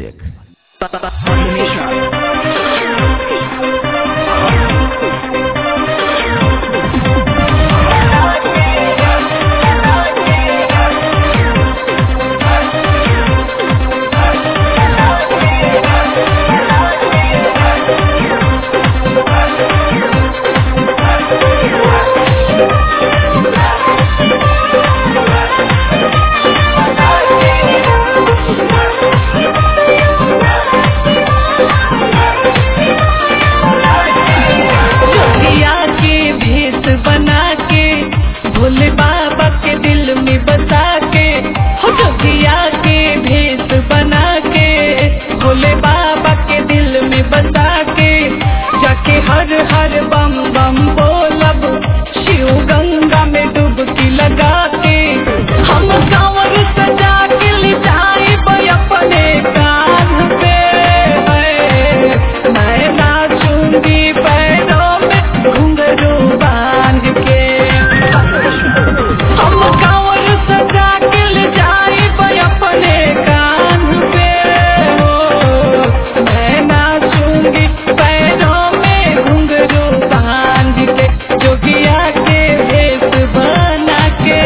music. Pablo Mishra. Bhole बाबा के दिल में बसा के हो जोगिया के भेष बना के भोले बाबा के दिल में बसा के जाके हर हर बम बम बोलब शिव गंगा में डुबकी लगा के हम कांवर सजा के ले जाए अपने कान पे मैं नाचूंगी पैरों में घुंघरू बांध के हम कांवर सजा के ले जाए अपने कान पे मैं नाचूंगी पैरों में घुंघरू बांध के जोगिया के भेष बना के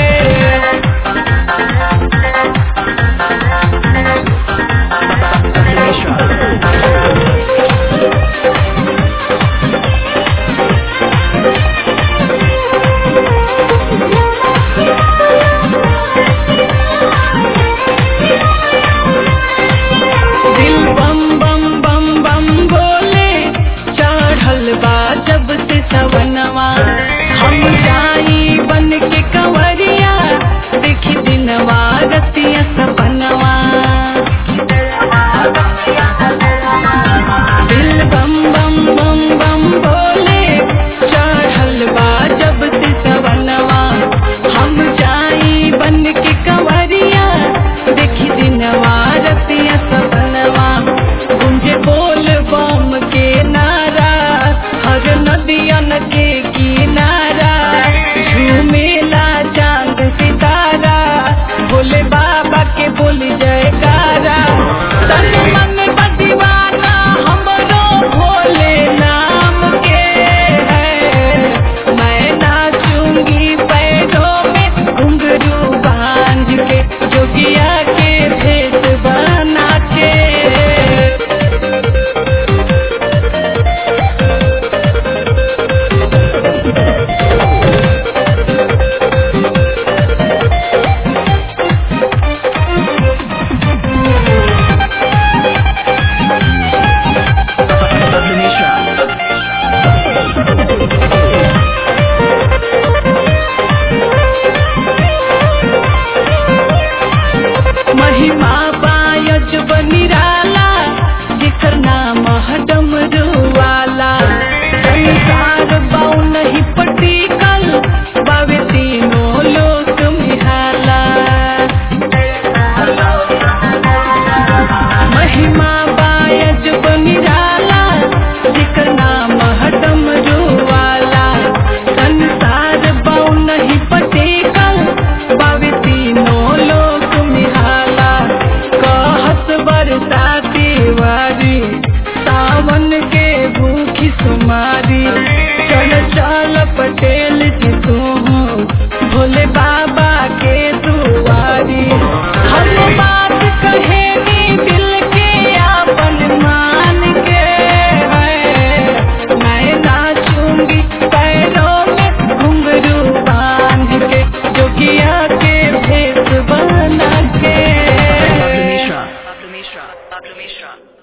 दिल बम बम बम बम बोले चढ़ल बा जब से सवनवा हम जाई बन के कंवरिया देखी दिनवा रतिया सपनवा दिल बम बम बम बम बोले चढ़ल बा जब से सवनवा हम जाई बन के कंवरिया देखी दिनवा रतिया सपनवा गुंजे बोल बम के नारा हर नदियन के किनारा झूमेला चांद सितारा भोले बाबा के बोल जयकारा तन मन बदीवाना हमरो भोले नाम के है मैं नाचूंगी पैरों में घुंघरू बांध के जोगिया के भेष बना के Pablo Mishra. महिमा बायज बनिराला जेकर नाम डमरू वाला संसार बाऊ नहीं पटिकल बावे तीनों लोक में हाला महिमा बायज बनिराला जेकर नाम डमरू वाला संसार बाऊ नहीं पटिकल बावे तीनों लोक में हाला कहत बरसाती वारी सावन के भूखी सुमारी चल चल पटेल जी तू भोले बाबा के दुआरी हम बात कहे नी दिल के आपन मान के है मैं नाचूंगी पैरों में घुंघरू बांध के जोगिया के भेष बना के Pablo Mishra.